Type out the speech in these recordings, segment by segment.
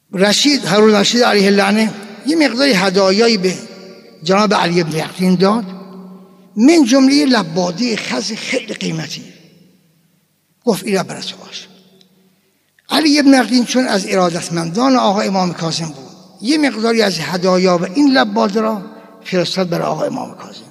هارون رشید علیه اللعنه یه مقداری هدایایی به جناب علی بن یقطین داد، من جمله لباده خز خیلی قیمتی. گفت اینا برای تو باش. علی بن یقطین چون از ارادتمندان آقا امام کاظم بود، یه مقداری از هدایا و این لباده را فرستاد برای آقا امام کاظم.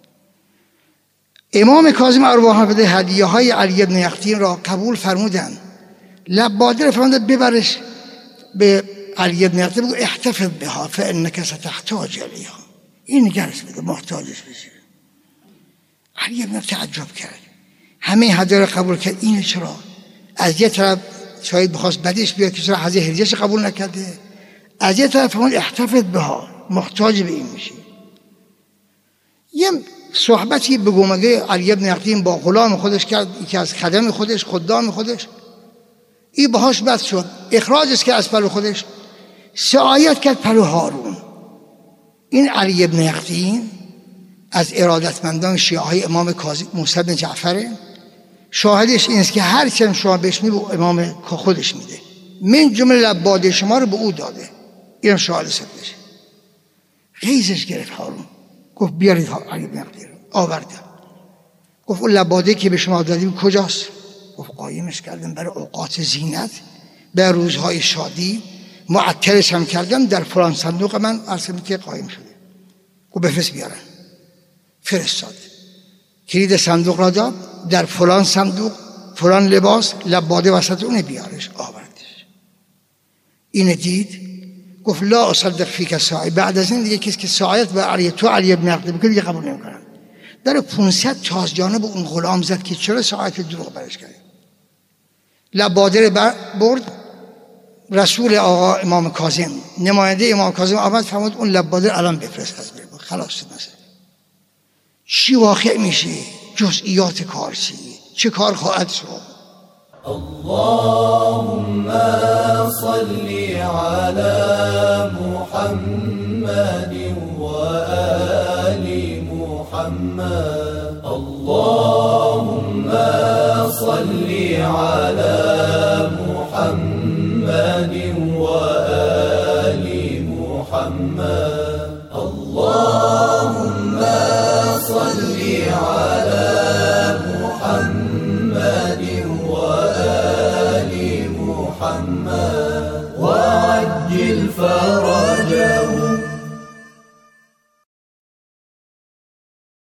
امام کاظم ارواح بده هدیه های علی بن یقطین را قبول فرمودند. لباده را فرمودند ببرش به علی بن یقطین، بگو احتفظ بها فانک ستحتاج الیها، این نگرش بده محتاجش بشه. علی بن تعجب کرد، همه هدیه را قبول کرد، این چرا؟ از یه طرف شاید بخواست بدش بیاد که چرا هدیه هدیهش قبول نکرده، از یه طرف فرمود احتفظ بها، محتاج به این میشی. یه صحبتی به گومگه علی بن یقطین با غلام خودش کرد، یکی از خدم خودش، خدام خودش، این باهاش بد شد، اخراجش کرد از پلو خودش، سعایت کرد پلو هارون. این علی بن یقطین از ارادتمندان شیعه های امام کاظم موسی بن جعفره. شاهدش این است که هر چند شما بهش میده امام خودش میده، من جمله لباده شما رو به او داده. این شاهد صدقش. غیظش گرفت هارون، گفت بیارید علی بن یقطین. آوردم. گفت اون لباده که به شما دادیم کجاست؟ گفت قایمش کردم برای اوقات زینت، برای روزهای شادی، معطرش هم کردم در فلان صندوق من ارسم که قایم شده. گفت بفرست بیارن. فرستاد، کلید صندوق را داد، در فلان صندوق فلان لباس لباده وسط اون بیارش. آوردش. این دید، گفت لا اصدق فیک ساعی، بعد از این دیگه کسی که ساعیت به علی تو علی بن یقطین بکنه دیگه قبول نمیکنن. در 500 تاز جانب اون غلام زد که چرا ساعت دروغ برش کرد. لباده رو برد، رسول آقا امام کاظم، نماینده امام کاظم آمد فرمود اون لباده الان بفرست از بریم. خلاص شد مثلا. چی واقع میشه؟ جزئیات کار چه کار خواهد شد؟ اللهم صل على محمد وآل محمد. اللهم صل على